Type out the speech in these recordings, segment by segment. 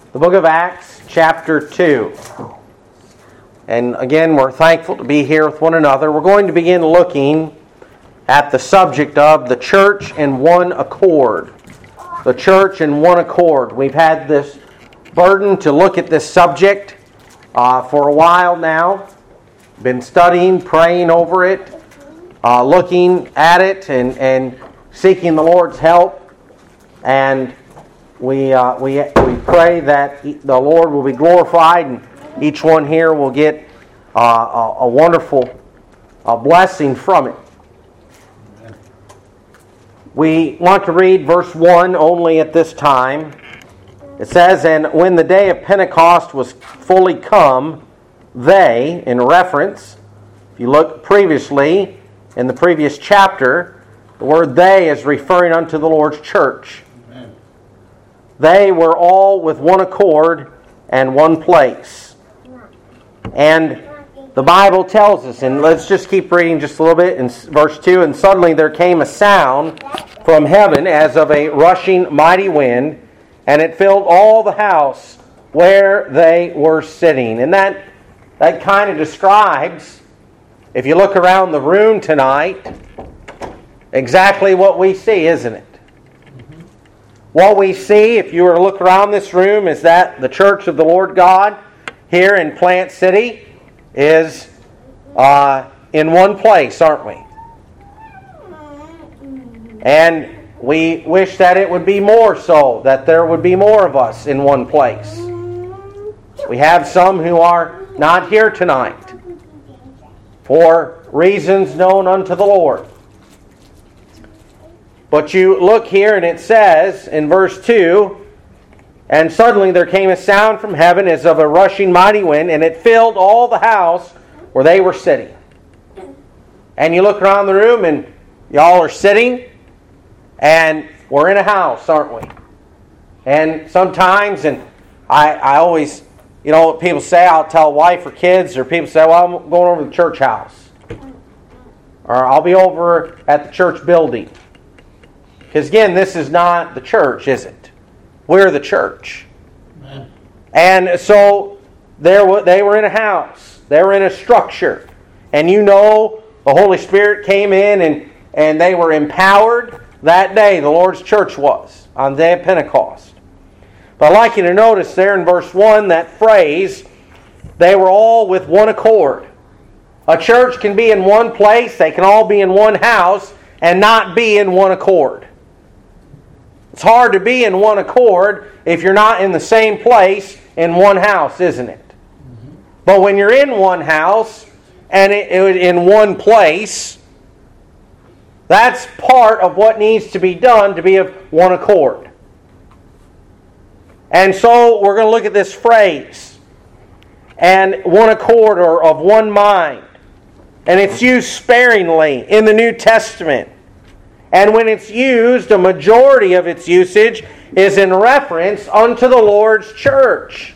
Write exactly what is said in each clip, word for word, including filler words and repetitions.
the book of Acts, chapter two. And again, we're thankful to be here with one another. We're going to begin looking at the subject of the church in one accord. The church in one accord. We've had this burden to look at this subject uh, for a while now. Been studying, praying over it, uh, looking at it, and, and seeking the Lord's help. And we uh, we we pray that the Lord will be glorified, and each one here will get uh, a, a wonderful a blessing from it. Amen. We want to read verse one only at this time. It says, "And when the day of Pentecost was fully come, they," in reference, if you look previously in the previous chapter, the word "they" is referring unto the Lord's church. Amen. They were all with one accord and one place. And the Bible tells us, and let's just keep reading just a little bit in verse two, "And suddenly there came a sound from heaven as of a rushing mighty wind, and it filled all the house where they were sitting." And that, that kind of describes, if you look around the room tonight, exactly what we see, isn't it? Mm-hmm. What we see, if you were to look around this room, is that the church of the Lord God here in Plant City is uh, in one place, aren't we? And we wish that it would be more so, that there would be more of us in one place. We have some who are not here tonight for reasons known unto the Lord. But you look here and it says in verse two, "And suddenly there came a sound from heaven as of a rushing mighty wind, and it filled all the house where they were sitting." And you look around the room and y'all are sitting, and we're in a house, aren't we? And sometimes, and I, I always, you know, what people say, I'll tell wife or kids, or people say, "Well, I'm going over to the church house." Or I'll be over at the church building. Because again, this is not the church, is it? We're the church. Amen. And so there, they were in a house. They were in a structure. And you know, the Holy Spirit came in and, and they were empowered that day. The Lord's church was on the day of Pentecost. But I'd like you to notice there in verse one, that phrase, "they were all with one accord." A church can be in one place, they can all be in one house, and not be in one accord. It's hard to be in one accord if you're not in the same place in one house, isn't it? Mm-hmm. But when you're in one house and it, it, in one place, that's part of what needs to be done to be of one accord. And so we're going to look at this phrase, "and one accord," or "of one mind." And it's used sparingly in the New Testament. And when it's used, a majority of its usage is in reference unto the Lord's church.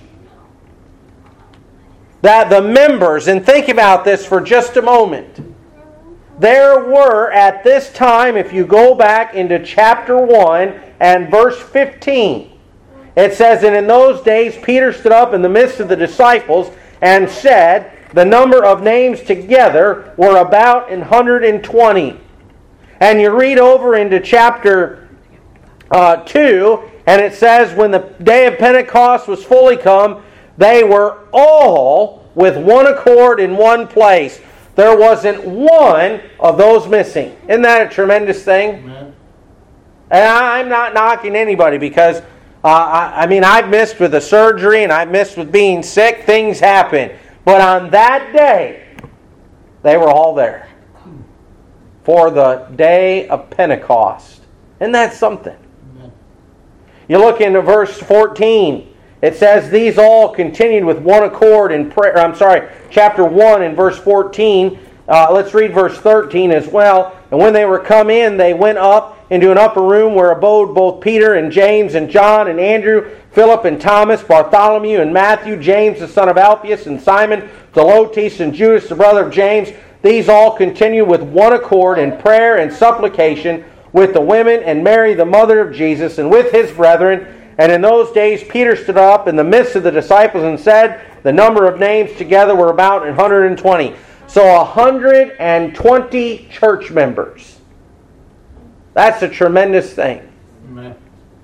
That the members, and think about this for just a moment. There were at this time, if you go back into chapter one and verse fifteen, it says, "And in those days Peter stood up in the midst of the disciples and said, the number of names together were about an hundred and twenty." And you read over into chapter uh, two, and it says, "When the day of Pentecost was fully come, they were all with one accord in one place." There wasn't one of those missing. Isn't that a tremendous thing? Amen. And I'm not knocking anybody because, uh, I, I mean, I've missed with a surgery and I've missed with being sick. Things happen. But on that day, they were all there for the day of Pentecost. Isn't that something? Amen. You look into verse fourteen. It says, "These all continued with one accord in prayer." I'm sorry, chapter one and verse fourteen. Uh, let's read verse thirteen as well. "And when they were come in, they went up into an upper room where abode both Peter and James and John and Andrew, Philip and Thomas, Bartholomew and Matthew, James the son of Alphaeus and Simon Zelotes and Judas the brother of James. These all continued with one accord in prayer and supplication with the women and Mary the mother of Jesus and with his brethren. And in those days Peter stood up in the midst of the disciples and said, the number of names together were about one hundred twenty. So one hundred twenty church members. That's a tremendous thing. Amen.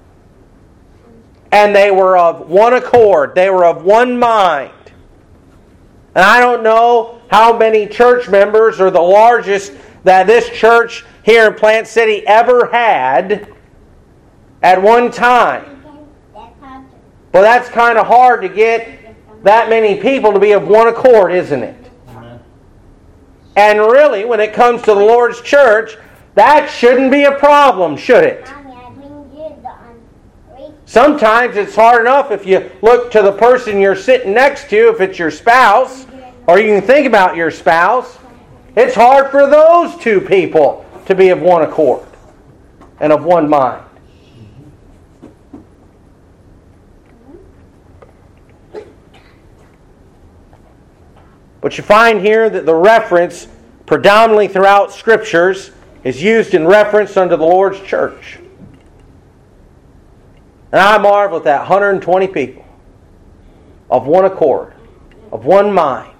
And they were of one accord. They were of one mind. And I don't know how many church members or the largest that this church here in Plant City ever had at one time. But that's kind of hard to get that many people to be of one accord, isn't it? Amen. And really, when it comes to the Lord's church, that shouldn't be a problem, should it? Sometimes it's hard enough if you look to the person you're sitting next to, if it's your spouse, or you can think about your spouse. It's hard for those two people to be of one accord and of one mind. But you find here that the reference predominantly throughout Scriptures is used in reference unto the Lord's church. And I marvel at that one hundred twenty people of one accord, of one mind.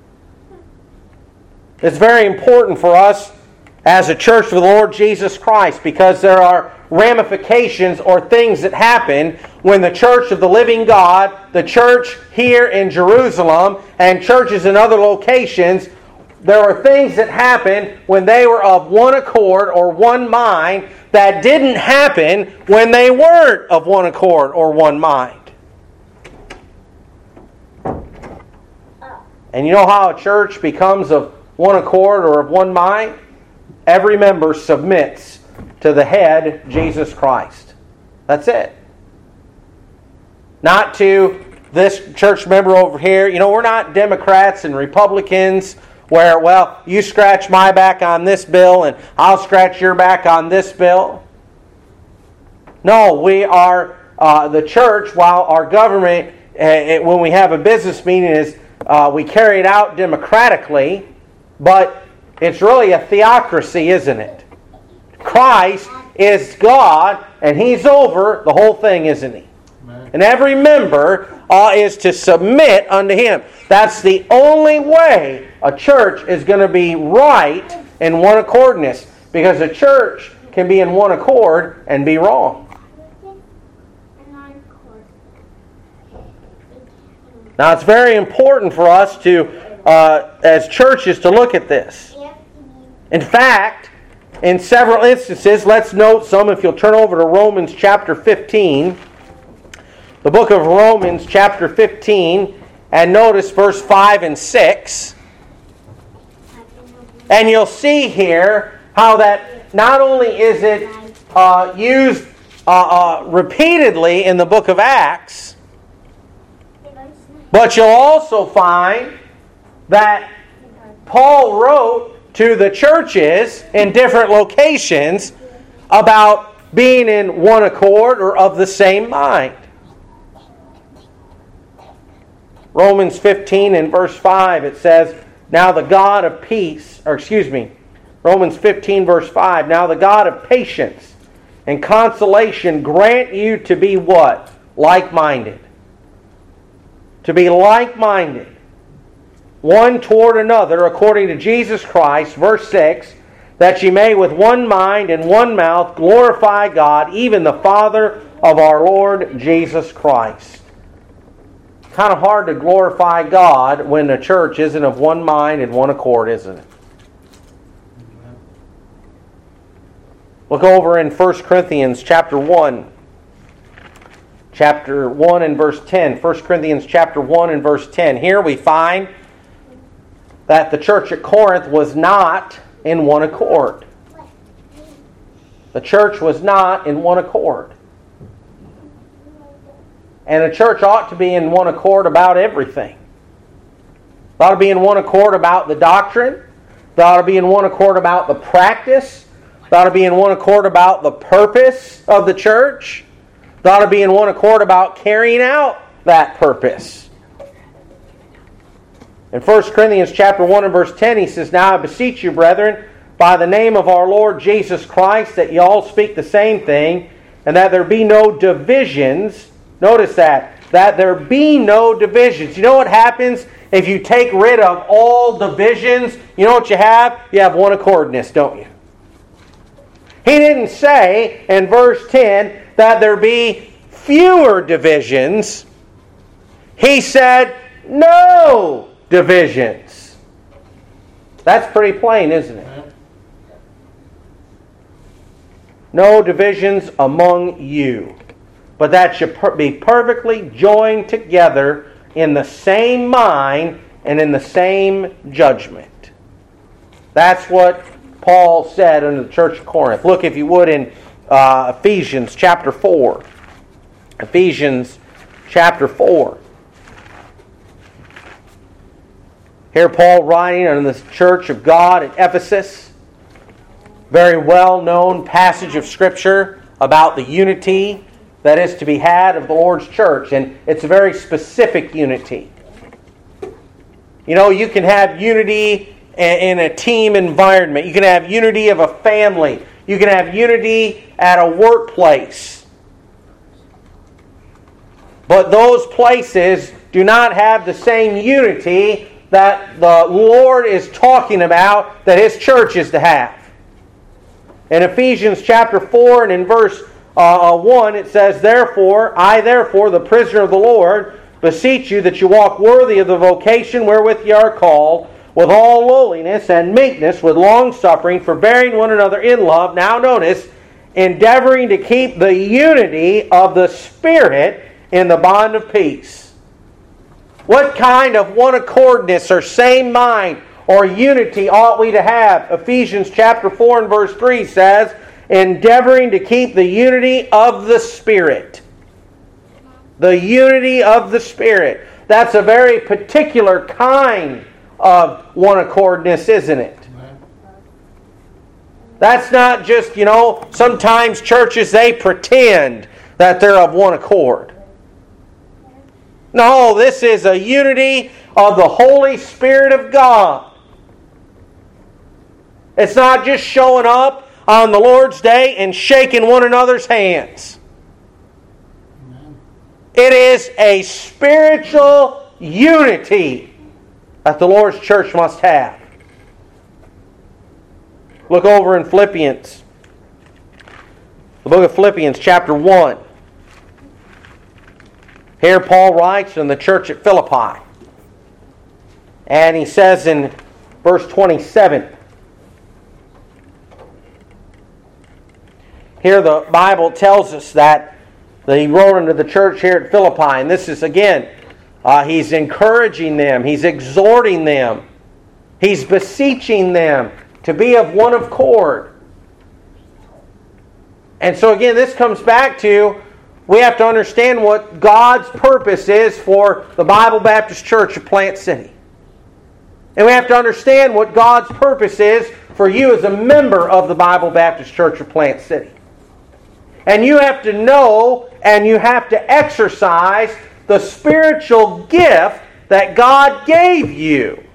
It's very important for us as a church of the Lord Jesus Christ because there are ramifications or things that happen when the church of the living God, the church here in Jerusalem, and churches in other locations, there are things that happen when they were of one accord or one mind that didn't happen when they weren't of one accord or one mind. And you know how a church becomes of one accord or of one mind? Every member submits to the head, Jesus Christ. That's it. Not to this church member over here. You know, we're not Democrats and Republicans where, well, you scratch my back on this bill and I'll scratch your back on this bill. No, we are uh, the church, while our government, uh, it, when we have a business meeting, is uh, we carry it out democratically, but it's really a theocracy, isn't it? Christ is God, and He's over the whole thing, isn't He? Amen. And every member uh, is to submit unto Him. That's the only way a church is going to be right in one accordness. Because a church can be in one accord and be wrong. Now it's very important for us to, uh, as churches, to look at this. In fact, in several instances, let's note some if you'll turn over to Romans chapter fifteen. The book of Romans chapter fifteen, and notice verse five and six. And you'll see here how that not only is it uh, used uh, uh, repeatedly in the book of Acts, but you'll also find that Paul wrote to the churches in different locations about being in one accord or of the same mind. Romans fifteen and verse five, it says, now the God of peace, or excuse me, Romans fifteen verse five, now the God of patience and consolation grant you to be what? Like-minded. To be like-minded. One toward another, according to Jesus Christ, verse six, that ye may with one mind and one mouth glorify God, even the Father of our Lord Jesus Christ. Kind of hard to glorify God when the church isn't of one mind and one accord, isn't it? Look over in First Corinthians chapter one. Chapter one and verse ten. First Corinthians chapter one and verse ten. Here we find that the church at Corinth was not in one accord. The church was not in one accord. And a church ought to be in one accord about everything. They ought to be in one accord about the doctrine. They ought to be in one accord about the practice. They ought to be in one accord about the purpose of the church. They ought to be in one accord about carrying out that purpose. In First Corinthians chapter one and verse ten, he says, now I beseech you, brethren, by the name of our Lord Jesus Christ, that ye all speak the same thing, and that there be no divisions. Notice that. That there be no divisions. You know what happens if you take rid of all divisions? You know what you have? You have one accordness, don't you? He didn't say in verse ten that there be fewer divisions. He said no divisions. That's pretty plain, isn't it? No divisions among you, but that should be perfectly joined together in the same mind and in the same judgment. That's what Paul said unto the church of Corinth. Look, if you would, in uh, Ephesians chapter four. Ephesians chapter four. Here Paul writing unto the church of God at Ephesus. Very well-known passage of Scripture about the unity that is to be had of the Lord's church. And it's a very specific unity. You know, you can have unity in a team environment. You can have unity of a family. You can have unity at a workplace. But those places do not have the same unity that the Lord is talking about that His church is to have. In Ephesians chapter four and in verse uh, one, it says, Therefore, I therefore, the prisoner of the Lord, beseech you that you walk worthy of the vocation wherewith ye are called, with all lowliness and meekness, with long-suffering, forbearing one another in love. Now notice, endeavoring to keep the unity of the Spirit in the bond of peace. What kind of one accordness or same mind or unity ought we to have? Ephesians chapter four and verse three says, endeavoring to keep the unity of the Spirit. The unity of the Spirit. That's a very particular kind of one accordness, isn't it? That's not just, you know, sometimes churches, they pretend that they're of one accord. No, this is a unity of the Holy Spirit of God. It's not just showing up on the Lord's Day and shaking one another's hands. Amen. It is a spiritual unity that the Lord's church must have. Look over in Philippians. The book of Philippians chapter one. Here Paul writes in the church at Philippi. And he says in verse twenty-seven. Here the Bible tells us that he wrote unto the church here at Philippi. And this is again, uh, he's encouraging them. He's exhorting them. He's beseeching them to be of one accord. And so again, this comes back to, we have to understand what God's purpose is for the Bible Baptist Church of Plant City. And we have to understand what God's purpose is for you as a member of the Bible Baptist Church of Plant City. And you have to know and you have to exercise the spiritual gift that God gave you.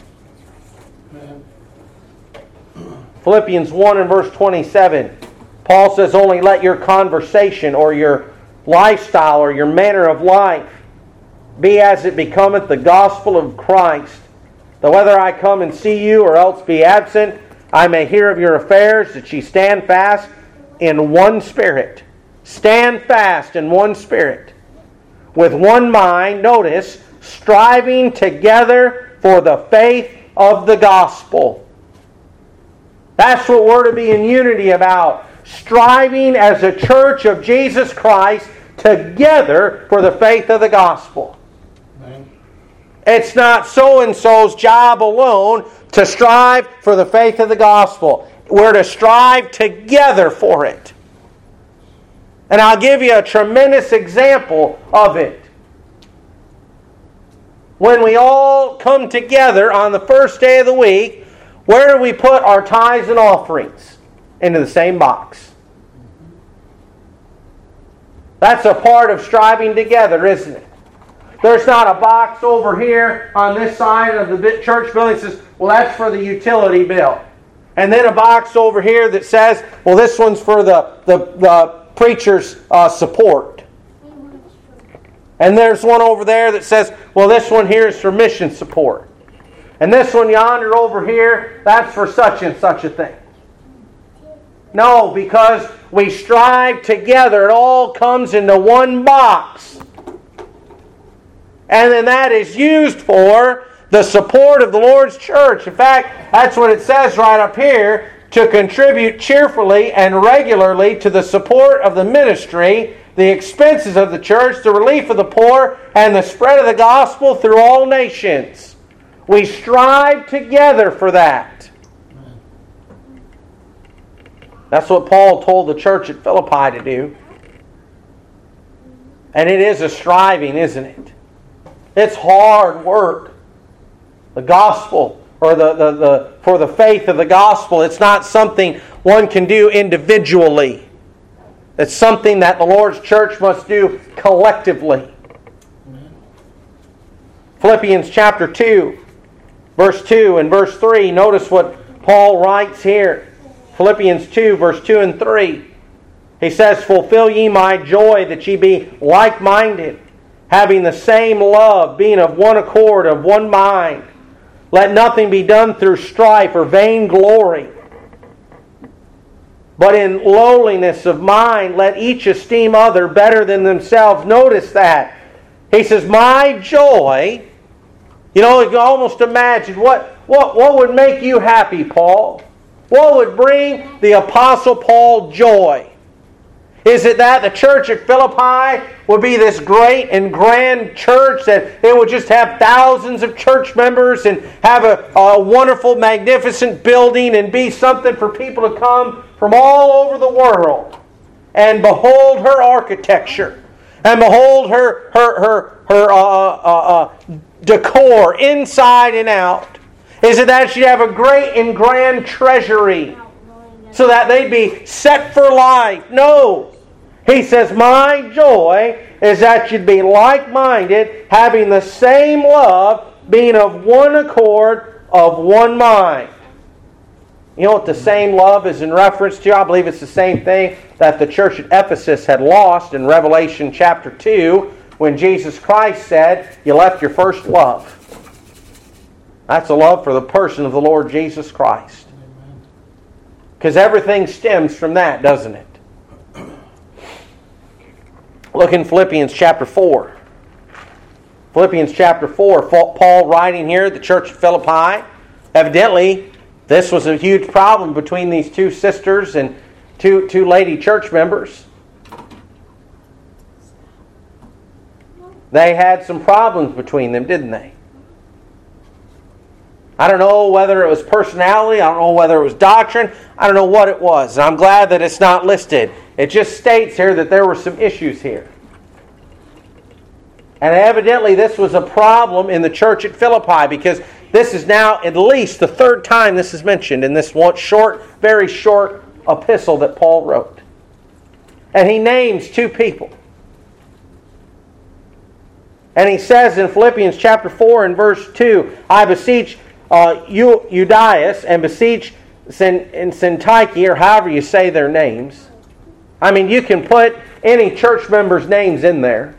Philippians one and verse twenty-seven. Paul says, only let your conversation or your lifestyle or your manner of life be as it becometh the gospel of Christ, that whether I come and see you or else be absent, I may hear of your affairs, that ye stand fast in one spirit. Stand fast in one spirit. With one mind, notice, striving together for the faith of the gospel. That's what we're to be in unity about. Striving as a church of Jesus Christ together for the faith of the gospel. Amen. It's not so-and-so's job alone to strive for the faith of the gospel. We're to strive together for it. And I'll give you a tremendous example of it. When we all come together on the first day of the week, where do we put our tithes and offerings? Into the same box. That's a part of striving together, isn't it? There's not a box over here on this side of the church building that says, well, that's for the utility bill. And then a box over here that says, well, this one's for the, the, the preacher's uh, support. And there's one over there that says, well, this one here is for mission support. And this one yonder over here, that's for such and such a thing. No, because we strive together. It all comes into one box. And then that is used for the support of the Lord's church. In fact, that's what it says right up here, to contribute cheerfully and regularly to the support of the ministry, the expenses of the church, the relief of the poor, and the spread of the gospel through all nations. We strive together for that. That's what Paul told the church at Philippi to do. And it is a striving, isn't it? It's hard work. The gospel, or the, the, the for the faith of the gospel, it's not something one can do individually. It's something that the Lord's church must do collectively. Philippians chapter two, verse two and verse three. Notice what Paul writes here. Philippians two, verse two and three. He says, "Fulfill ye my joy, that ye be like-minded, having the same love, being of one accord, of one mind. Let nothing be done through strife or vain glory, but in lowliness of mind, let each esteem other better than themselves." Notice that. He says, my joy. You know, you can almost imagine, what, what, what would make you happy, Paul? What would bring the Apostle Paul joy? Is it that the church at Philippi would be this great and grand church, that it would just have thousands of church members and have a, a wonderful, magnificent building and be something for people to come from all over the world and behold her architecture and behold her her her her uh, uh, uh, decor inside and out? Is it that she'd have a great and grand treasury so that they'd be set for life? No. He says, my joy is that you'd be like-minded, having the same love, being of one accord, of one mind. You know what the same love is in reference to? I believe it's the same thing that the church at Ephesus had lost in Revelation chapter two, when Jesus Christ said, you left your first love. That's a love for the person of the Lord Jesus Christ. Because everything stems from that, doesn't it? Look in Philippians chapter four. Philippians chapter four, Paul writing here at the church at Philippi. Evidently, this was a huge problem between these two sisters and two, two lady church members. They had some problems between them, didn't they? I don't know whether it was personality. I don't know whether it was doctrine. I don't know what it was. And I'm glad that it's not listed. It just states here that there were some issues here. And evidently this was a problem in the church at Philippi, because this is now at least the third time this is mentioned in this one short, very short epistle that Paul wrote. And he names two people. And he says in Philippians chapter four and verse two, I beseech uh, Euodias and beseech Syntyche, or however you say their names. I mean, you can put any church member's names in there.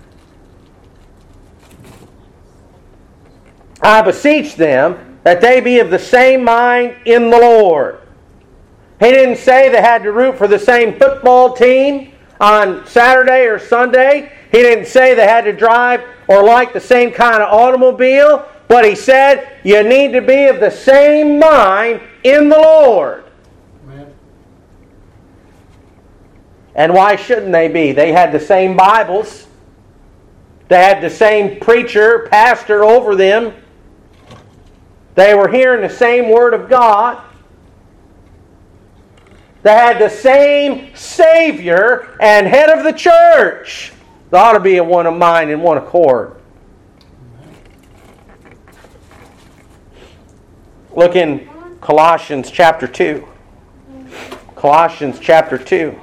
I beseech them that they be of the same mind in the Lord. He didn't say they had to root for the same football team on Saturday or Sunday. He didn't say they had to drive or like the same kind of automobile. But he said you need to be of the same mind in the Lord. Amen. And why shouldn't they be? They had the same Bibles. They had the same preacher, pastor over them. They were hearing the same Word of God. They had the same Savior and head of the church. There ought to be a one of mind and one accord. Look in Colossians chapter two. Colossians chapter two.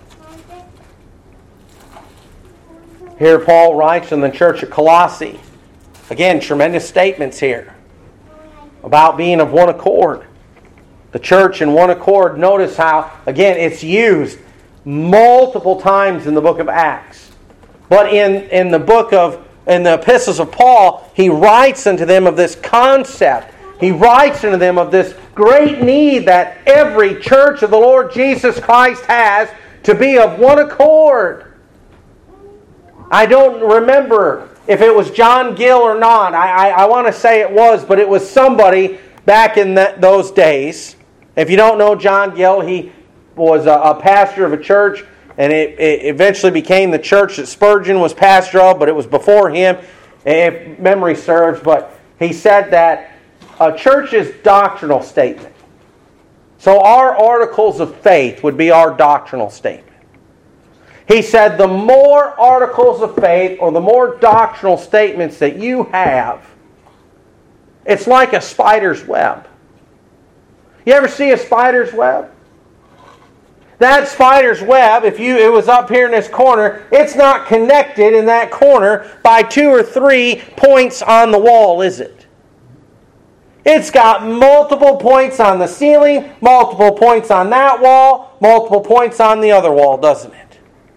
Here Paul writes in the church at Colossae. Again, tremendous statements here about being of one accord. The church in one accord. Notice how, again, it's used multiple times in the book of Acts. But in, in the book of, in the epistles of Paul, he writes unto them of this concept. He writes unto them of this great need that every church of the Lord Jesus Christ has to be of one accord. I don't remember if it was John Gill or not. I, I, I want to say it was, but it was somebody back in that, those days. If you don't know John Gill, he was a, a pastor of a church, and it, it eventually became the church that Spurgeon was pastor of, but it was before him, if memory serves. But he said that a church's doctrinal statement. So our articles of faith would be our doctrinal statement. He said the more articles of faith or the more doctrinal statements that you have, it's like a spider's web. You ever see a spider's web? That spider's web, if you it was up here in this corner, it's not connected in that corner by two or three points on the wall, is it? It's got multiple points on the ceiling, multiple points on that wall, multiple points on the other wall, doesn't it?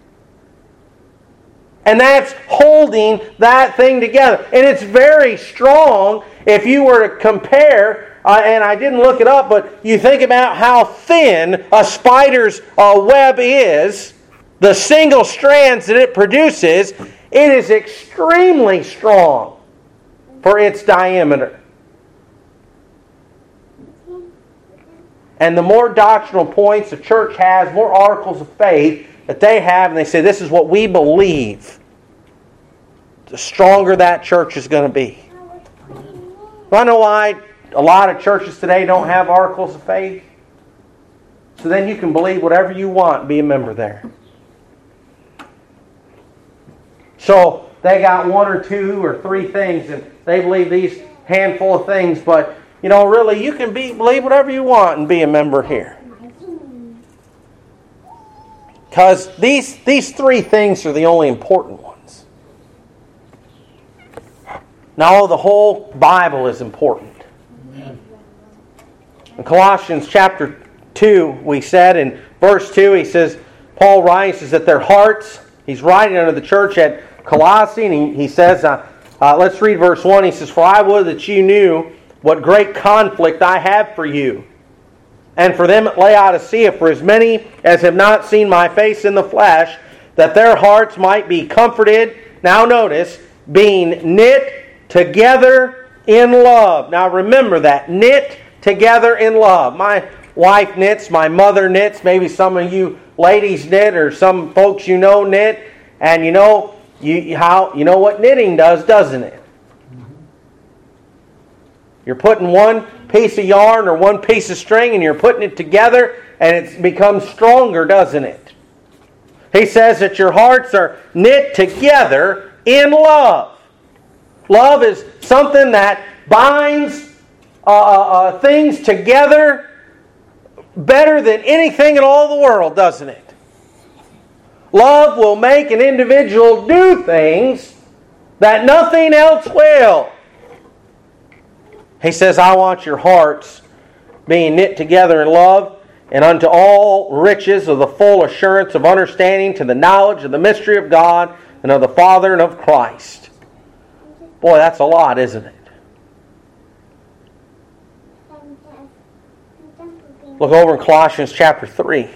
And that's holding that thing together. And it's very strong if you were to compare, uh, and I didn't look it up, but you think about how thin a spider's uh, web is, the single strands that it produces, it is extremely strong for its diameter. And the more doctrinal points the church has, more articles of faith that they have, and they say, this is what we believe, the stronger that church is going to be. Do I know why a lot of churches today don't have articles of faith? So then you can believe whatever you want and be a member there. So they got one or two or three things, and they believe these handful of things, but you know, really, you can be believe whatever you want and be a member here. Because these, these three things are the only important ones. Now, the whole Bible is important. Amen. In Colossians chapter two, we said in verse two, he says, Paul writes is that their hearts, he's writing unto the church at Colossae, and he, he says, uh, uh, let's read verse one. He says, for I would that you knew what great conflict I have for you, and for them at Laodicea, for as many as have not seen my face in the flesh, that their hearts might be comforted. Now notice, being knit together in love. Now remember that, knit together in love. My wife knits, my mother knits, maybe some of you ladies knit, or some folks you know knit, and you know you how you know what knitting does, doesn't it? You're putting one piece of yarn or one piece of string and you're putting it together and it becomes stronger, doesn't it? He says that your hearts are knit together in love. Love is something that binds uh, uh, things together better than anything in all the world, doesn't it? Love will make an individual do things that nothing else will. He says, I want your hearts being knit together in love, and unto all riches of the full assurance of understanding, to the knowledge of the mystery of God, and of the Father, and of Christ. Boy, that's a lot, isn't it? Look over in Colossians chapter three.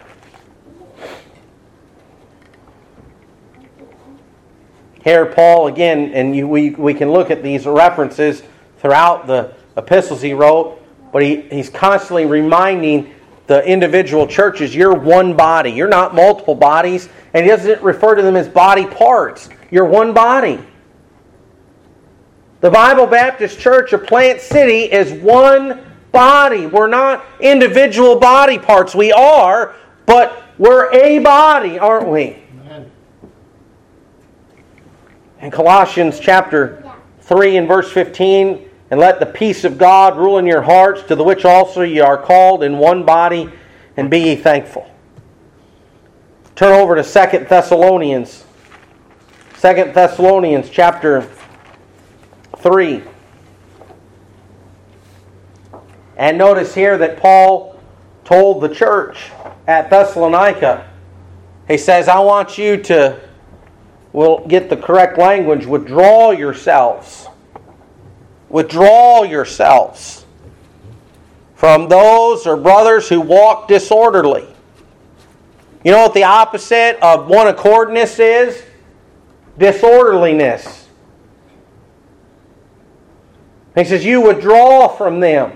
Here Paul, again, and you, we, we can look at these references throughout the epistles he wrote, but he, he's constantly reminding the individual churches, you're one body. You're not multiple bodies. And he doesn't refer to them as body parts. You're one body. The Bible Baptist Church of Plant City is one body. We're not individual body parts. We are, but we're a body, aren't we? Amen. In Colossians chapter three and verse fifteen, and let the peace of God rule in your hearts, to the which also ye are called in one body, and be ye thankful. Turn over to Second Thessalonians. Second Thessalonians chapter three. And notice here that Paul told the church at Thessalonica He says, I want you to, we'll get the correct language, withdraw yourselves. Withdraw yourselves from those or brothers who walk disorderly. You know what the opposite of one accordness is? Disorderliness. He says, you withdraw from them.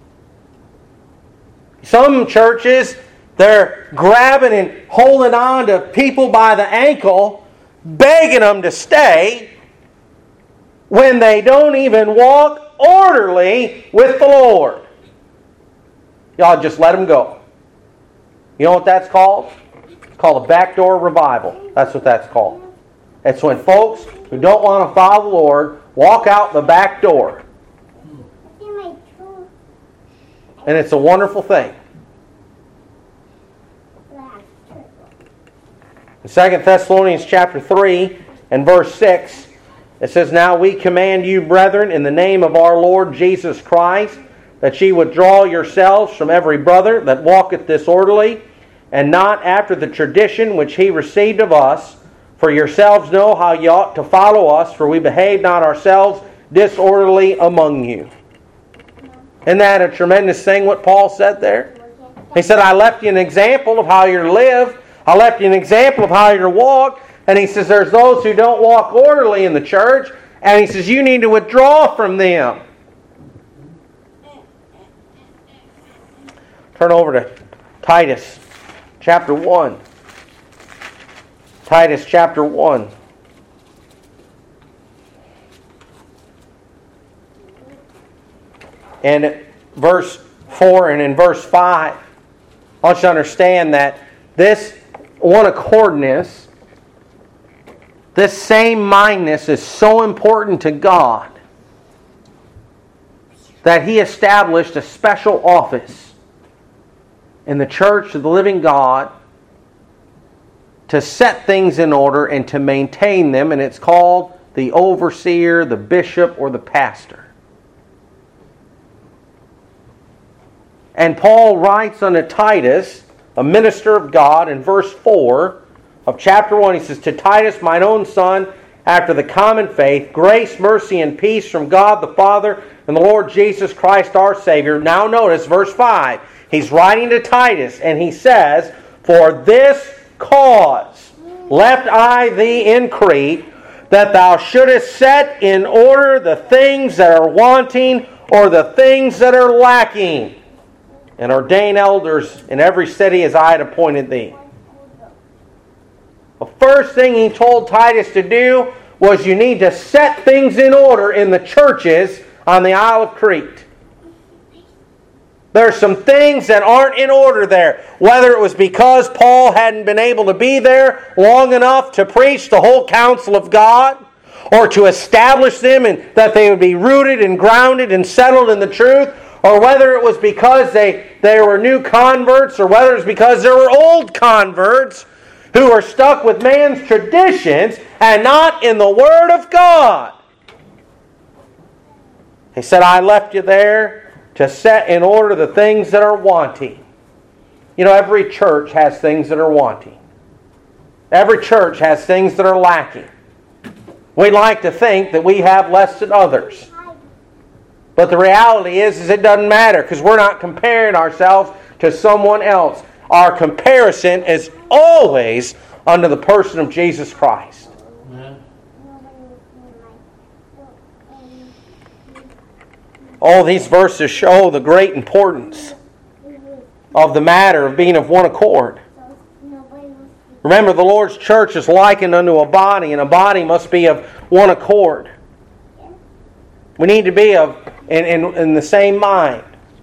Some churches, they're grabbing and holding on to people by the ankle, begging them to stay, when they don't even walk orderly with the Lord. Y'all just let them go. You know what that's called? It's called a backdoor revival. That's what that's called. It's when folks who don't want to follow the Lord walk out the back door. And it's a wonderful thing. In Second Thessalonians chapter three and verse six, it says, Now we command you, brethren, in the name of our Lord Jesus Christ, that ye withdraw yourselves from every brother that walketh disorderly, and not after the tradition which he received of us. For yourselves know how ye ought to follow us, for we behave not ourselves disorderly among you. Isn't that a tremendous thing what Paul said there? He said, I left you an example of how you're to live. I left you an example of how you're to walk. And he says, there's those who don't walk orderly in the church. And he says, you need to withdraw from them. Turn over to Titus chapter one. Titus chapter one. And verse four and in verse five, I want you to understand that this one accordness, this same mindness is so important to God that He established a special office in the church of the living God to set things in order and to maintain them, and it's called the overseer, the bishop, or the pastor. And Paul writes unto Titus, a minister of God, in verse four of chapter one, he says, To Titus, mine own son, after the common faith, grace, mercy, and peace from God the Father and the Lord Jesus Christ our Savior. Now notice verse five. He's writing to Titus, and he says, For this cause left I thee in Crete, that thou shouldest set in order the things that are wanting, or the things that are lacking, and ordain elders in every city as I had appointed thee. The first thing he told Titus to do was you need to set things in order in the churches on the Isle of Crete. There are some things that aren't in order there. Whether it was because Paul hadn't been able to be there long enough to preach the whole counsel of God, or to establish them and that they would be rooted and grounded and settled in the truth, or whether it was because they, they were new converts, or whether it was because there were old converts who were stuck with man's traditions and not in the Word of God. He said, I left you there to set in order the things that are wanting. You know, every church has things that are wanting. Every church has things that are lacking. We like to think that we have less than others. But the reality is, is it doesn't matter, because we're not comparing ourselves to someone else. Our comparison is always under the person of Jesus Christ. Amen. All these verses show the great importance of the matter of being of one accord. Remember, the Lord's church is likened unto a body, and a body must be of one accord. We need to be of in, in, in the same mind.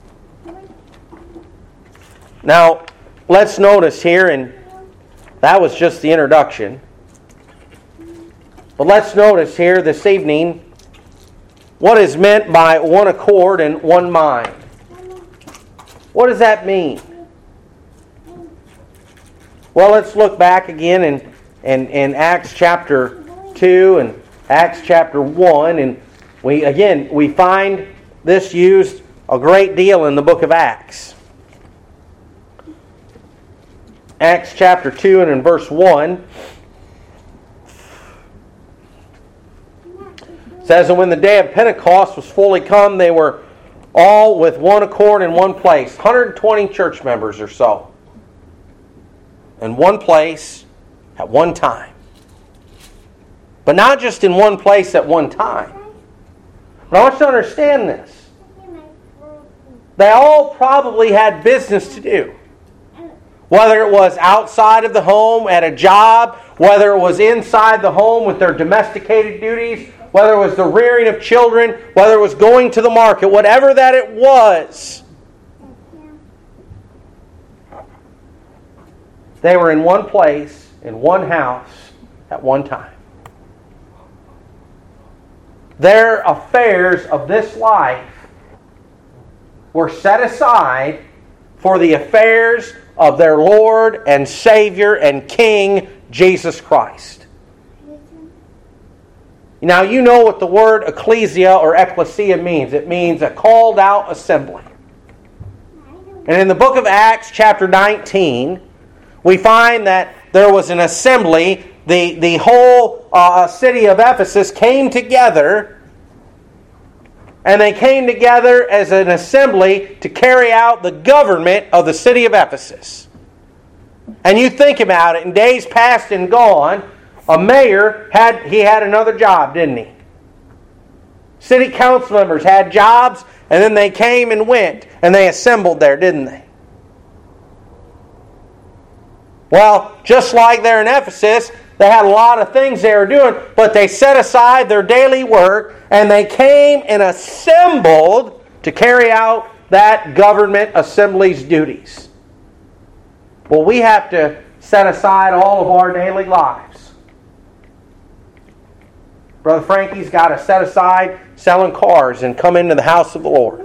Now, let's notice here, and that was just the introduction. But let's notice here this evening what is meant by one accord and one mind. What does that mean? Well, let's look back again in, in, in Acts chapter two and Acts chapter one, and we again we find this used a great deal in the book of Acts. Acts chapter two and in verse one. It says, and when the day of Pentecost was fully come, they were all with one accord in one place. one hundred twenty church members or so. In one place at one time. But not just in one place at one time. But I want you to understand this. They all probably had business to do. Whether it was outside of the home at a job, whether it was inside the home with their domesticated duties, whether it was the rearing of children, whether it was going to the market, whatever that it was, they were in one place, in one house, at one time. Their affairs of this life were set aside for the affairs of their Lord and Savior and King, Jesus Christ. Now you know what the word ecclesia or ecclesia means. It means a called out assembly. And in the book of Acts chapter nineteen, we find that there was an assembly. The, the whole uh, city of Ephesus came together, and they came together as an assembly to carry out the government of the city of Ephesus. And you think about it, in days past and gone, a mayor, had he had another job, didn't he? City council members had jobs, and then they came and went, and they assembled there, didn't they? Well, just like there in Ephesus, they had a lot of things they were doing, but they set aside their daily work, and they came and assembled to carry out that government assembly's duties. Well, we have to set aside all of our daily lives. Brother Frankie's got to set aside selling cars and come into the house of the Lord.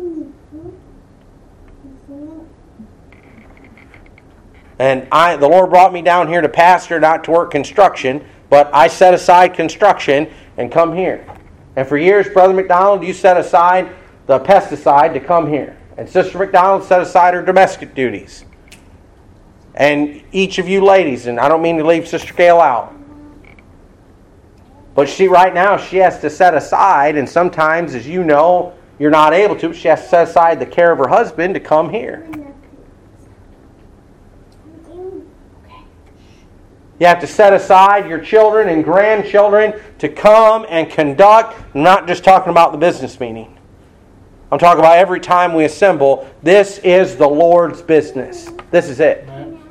And I, the Lord brought me down here to pastor, not to work construction, but I set aside construction and come here. And for years, Brother McDonald, you set aside the pesticide to come here. And Sister McDonald set aside her domestic duties. And each of you ladies, and I don't mean to leave Sister Gail out, but she right now, she has to set aside, and sometimes, as you know, you're not able to, she has to set aside the care of her husband to come here. You have to set aside your children and grandchildren to come and conduct. I'm not just talking about the business meeting. I'm talking about every time we assemble. This is the Lord's business. This is it.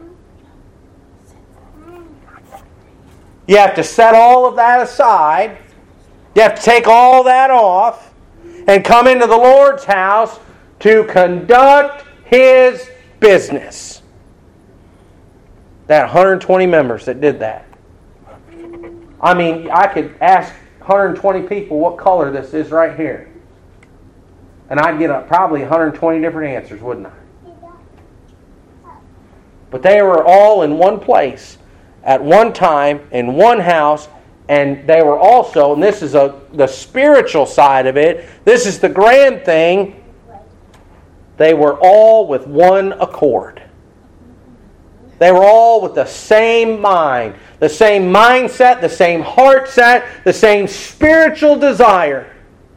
You have to set all of that aside. You have to take all that off and come into the Lord's house to conduct His business. That one hundred twenty members that did that. I mean, I could ask one hundred twenty people what color this is right here. And I'd get a, probably one hundred twenty different answers, wouldn't I? But they were all in one place, at one time, in one house, and they were also, and this is a, the spiritual side of it, this is the grand thing, they were all with one accord. They were all with the same mind, the same mindset, the same heart set, the same spiritual desire.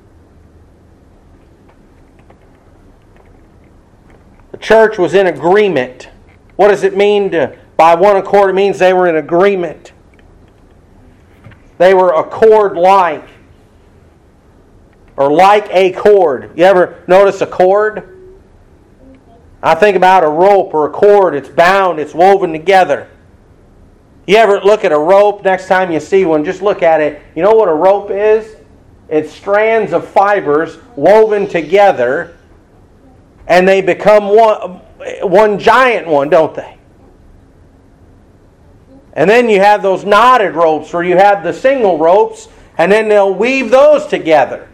The church was in agreement. What does it mean to by one accord? It means they were in agreement. They were accord-like, or like a cord. You ever notice a cord? I think about a rope or a cord. It's bound, it's woven together. You ever look at a rope, next time you see one, just look at it. You know what a rope is? It's strands of fibers woven together, and they become one, one giant one, don't they? And then you have those knotted ropes where you have the single ropes, and then they'll weave those together.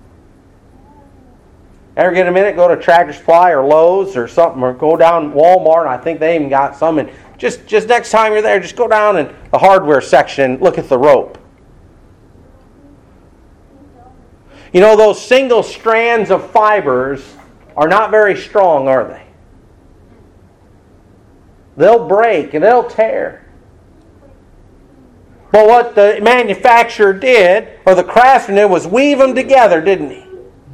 Ever get a minute, go to Tractor Supply or Lowe's or something, or go down Walmart. I think they even got some. And just, just next time you're there, just go down in the hardware section and look at the rope. You know, those single strands of fibers are not very strong, are they? They'll break and they'll tear. But what the manufacturer did, or the craftsman did, was weave them together, didn't he?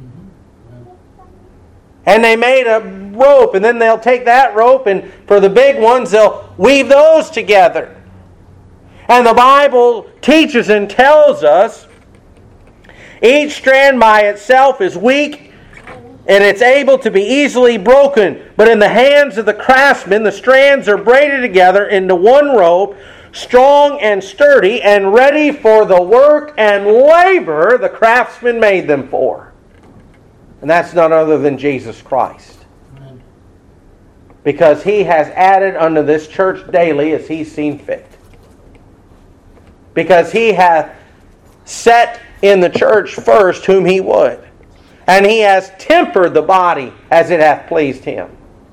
And they made a rope, and then they'll take that rope, and for the big ones, they'll weave those together. And the Bible teaches and tells us each strand by itself is weak, and it's able to be easily broken. But in the hands of the craftsman, the strands are braided together into one rope, strong and sturdy, and ready for the work and labor the craftsman made them for. And that's none other than Jesus Christ. Amen. Because He has added unto this church daily as He's seen fit. Because He hath set in the church first whom He would. And He has tempered the body as it hath pleased Him.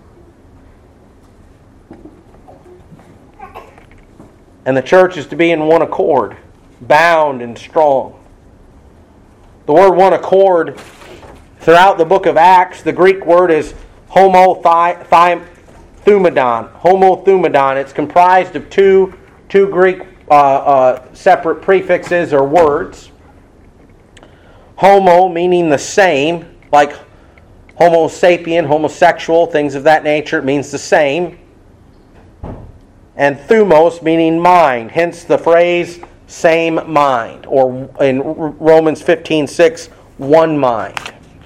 And the church is to be in one accord, bound and strong. The word one accord, throughout the book of Acts, the Greek word is homothumadon. Homothumadon. It's comprised of two, two Greek uh, uh, separate prefixes or words. Homo meaning the same, like homo sapien, homosexual, things of that nature. It means the same. And thumos meaning mind. Hence the phrase same mind. Or in Romans fifteen six, one mind.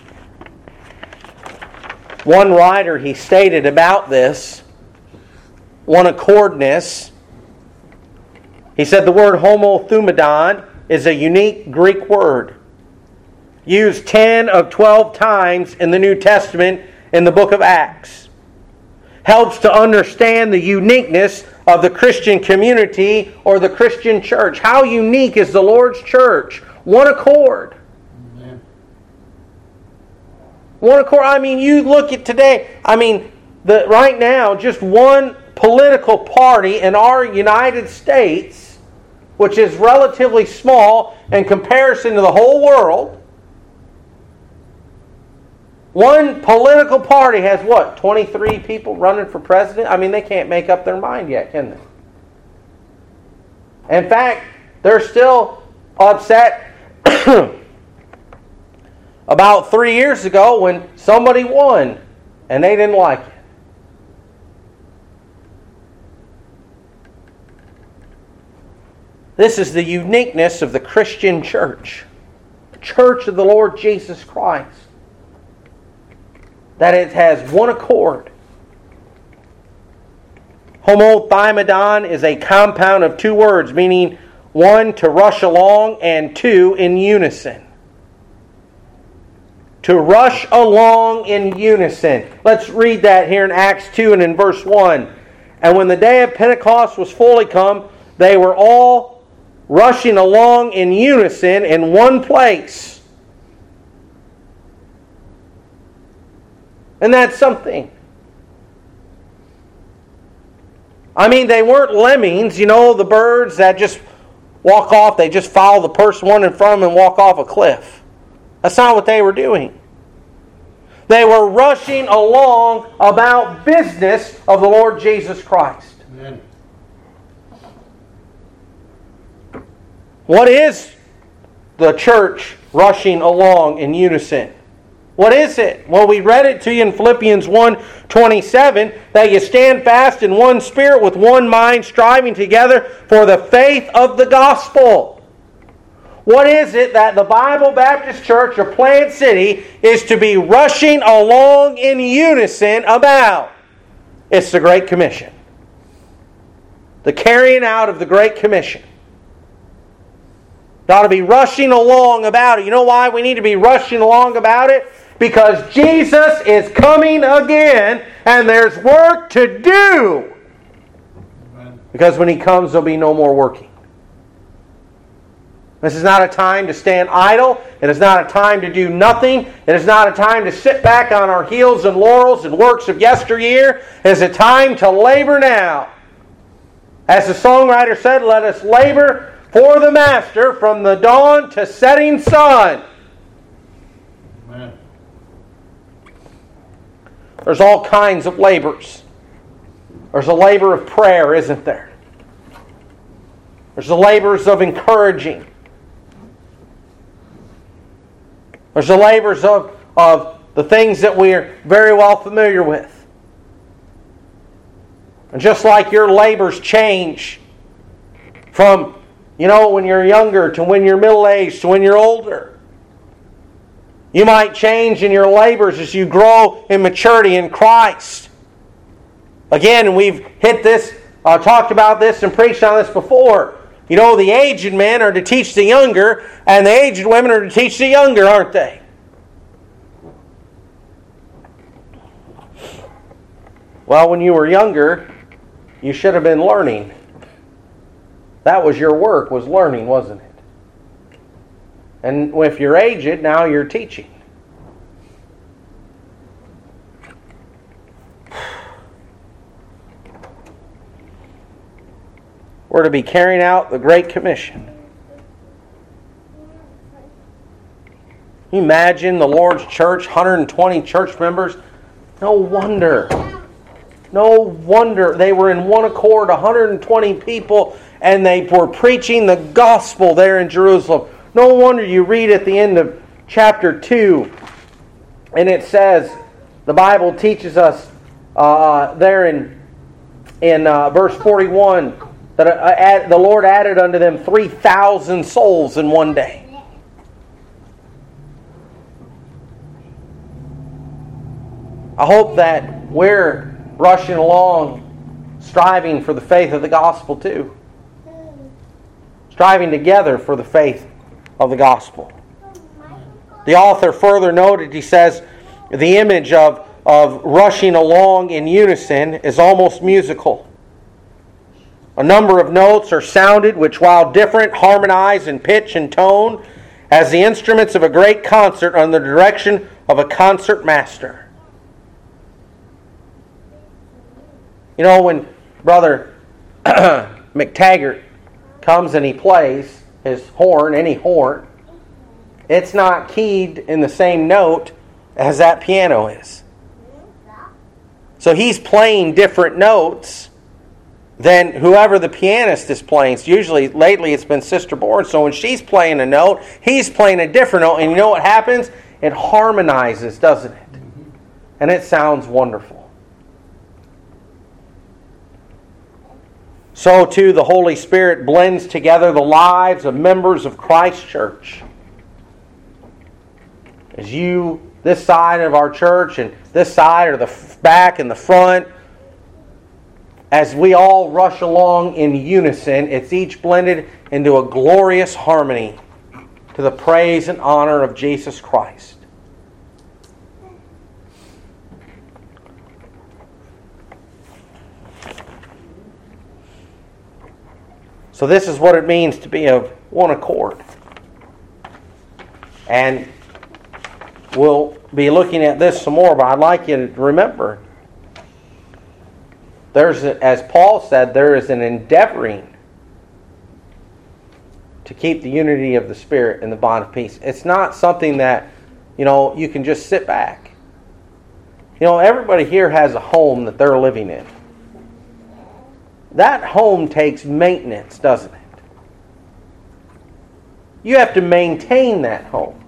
One writer, he stated about this, one accordness. He said the word homothumadon is a unique Greek word, used ten of twelve times in the New Testament in the book of Acts. Helps to understand the uniqueness of the Christian community or the Christian church. How unique is the Lord's church? One accord. One accord. I mean, you look at today. I mean, the right now, just one political party in our United States, which is relatively small in comparison to the whole world. One political party has what? twenty-three people running for president? I mean, they can't make up their mind yet, can they? In fact, they're still upset about three years ago when somebody won and they didn't like it. This is the uniqueness of the Christian church, the church of the Lord Jesus Christ. That it has one accord. Homothumadon is a compound of two words, meaning one, to rush along, and two, in unison. To rush along in unison. Let's read that here in Acts two and in verse one. And when the day of Pentecost was fully come, they were all rushing along in unison in one place. And that's something. I mean, they weren't lemmings, you know, the birds that just walk off. They just follow the person one in front of them and walk off a cliff. That's not what they were doing. They were rushing along about business of the Lord Jesus Christ. Amen. What is the church rushing along in unison? What is it? Well, we read it to you in Philippians one twenty-seven, that you stand fast in one spirit with one mind, striving together for the faith of the gospel. What is it that the Bible Baptist Church of Plant City is to be rushing along in unison about? It's the Great Commission. The carrying out of the Great Commission. You ought to be rushing along about it. You know why we need to be rushing along about it? Because Jesus is coming again and there's work to do. Amen. Because when He comes, there'll be no more working. This is not a time to stand idle. It is not a time to do nothing. It is not a time to sit back on our heels and laurels and works of yesteryear. It is a time to labor now. As the songwriter said, let us labor for the Master from the dawn to setting sun. Amen. There's all kinds of labors. There's a labor of prayer, isn't there? There's the labors of encouraging. There's the labors of, of the things that we're very well familiar with. And just like your labors change from, you know, when you're younger to when you're middle-aged to when you're older. You might change in your labors as you grow in maturity in Christ. Again, we've hit this, uh, talked about this and preached on this before. You know, the aged men are to teach the younger, and the aged women are to teach the younger, aren't they? Well, when you were younger, you should have been learning. That was your work, was learning, wasn't it? And if you're aged, now you're teaching. We're to be carrying out the Great Commission. Can you imagine the Lord's church, one hundred twenty church members? No wonder. No wonder they were in one accord, one hundred twenty people, and they were preaching the gospel there in Jerusalem. No wonder you read at the end of chapter two, and it says, the Bible teaches us uh, there in, in uh, verse forty-one, that uh, the Lord added unto them three thousand souls in one day. I hope that we're rushing along, striving for the faith of the gospel too. Striving together for the faith of the gospel. The author further noted, he says, the image of, of rushing along in unison is almost musical. A number of notes are sounded which, while different, harmonize in pitch and tone as the instruments of a great concert under the direction of a concert master. You know, when Brother McTaggart comes and he plays his horn, any horn, it's not keyed in the same note as that piano is. So he's playing different notes than whoever the pianist is playing. So usually, lately it's been Sister Bourne. So when she's playing a note, he's playing a different note. And you know what happens? It harmonizes, doesn't it? And it sounds wonderful. So too, the Holy Spirit blends together the lives of members of Christ's church. As you, this side of our church and this side, or the back and the front, as we all rush along in unison, it's each blended into a glorious harmony to the praise and honor of Jesus Christ. So this is what it means to be of one accord. And we'll be looking at this some more, but I'd like you to remember, there's, as Paul said, there is an endeavoring to keep the unity of the Spirit and the bond of peace. It's not something that, you know, you can just sit back. You know, everybody here has a home that they're living in. That home takes maintenance, doesn't it? You have to maintain that home.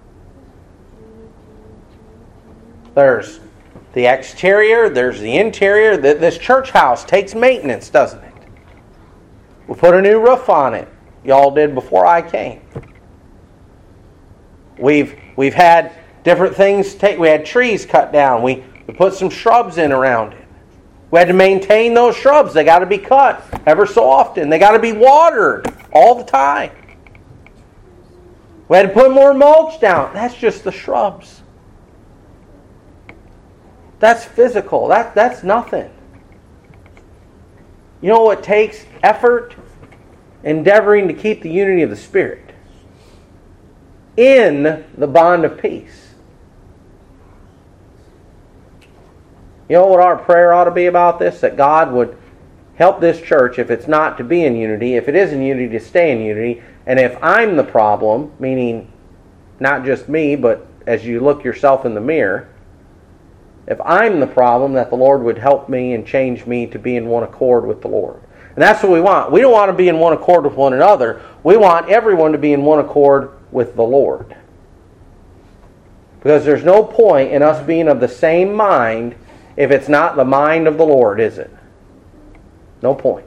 There's the exterior, there's the interior. This church house takes maintenance, doesn't it? We put a new roof on it. Y'all did before I came. We've we've had different things take. We had trees cut down. We, we put some shrubs in around it. We had to maintain those shrubs. They got to be cut ever so often. They got to be watered all the time. We had to put more mulch down. That's just the shrubs. That's physical. That, that's nothing. You know what takes effort? Endeavoring to keep the unity of the Spirit in the bond of peace. You know what our prayer ought to be about this? That God would help this church, if it's not to be in unity, if it is in unity, to stay in unity. And if I'm the problem, meaning not just me, but as you look yourself in the mirror, if I'm the problem, that the Lord would help me and change me to be in one accord with the Lord. And that's what we want. We don't want to be in one accord with one another. We want everyone to be in one accord with the Lord. Because there's no point in us being of the same mind if it's not the mind of the Lord, is it? No point.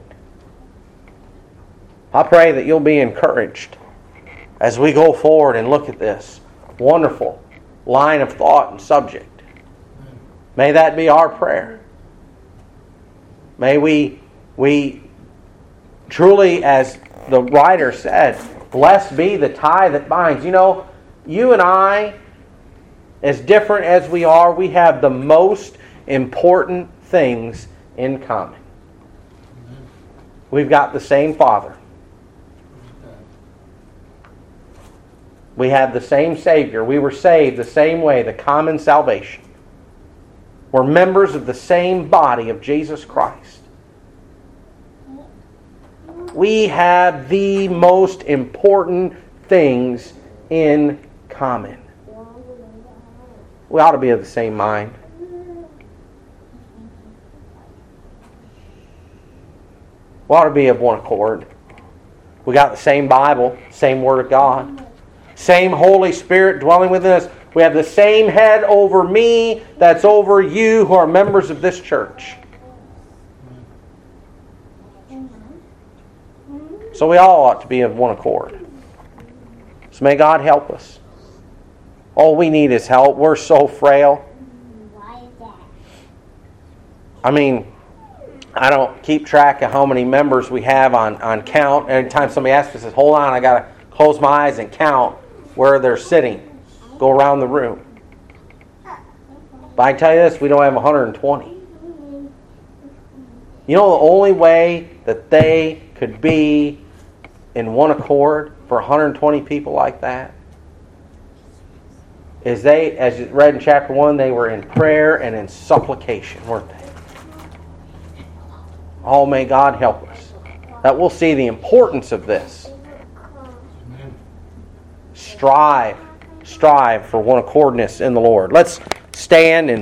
I pray that you'll be encouraged as we go forward and look at this wonderful line of thought and subject. May that be our prayer. May we, we truly, as the writer said, blessed be the tie that binds. You know, you and I, as different as we are, we have the most important things in common. We've got the same Father. We have the same Savior. We were saved the same way, the common salvation. We're members of the same body of Jesus Christ. We have the most important things in common. We ought to be of the same mind. We ought to be of one accord. We got the same Bible, same Word of God, same Holy Spirit dwelling within us. We have the same head over me that's over you who are members of this church. So we all ought to be of one accord. So may God help us. All we need is help. We're so frail. I mean, I don't keep track of how many members we have on, on count. Anytime somebody asks me, says, hold on, I got to close my eyes and count where they're sitting. Go around the room. But I tell you this, we don't have one hundred twenty. You know the only way that they could be in one accord for one hundred twenty people like that is they, as you read in chapter one, they were in prayer and in supplication, weren't they? Oh, may God help us. That we'll see the importance of this. Strive. Strive for one accordness in the Lord. Let's stand and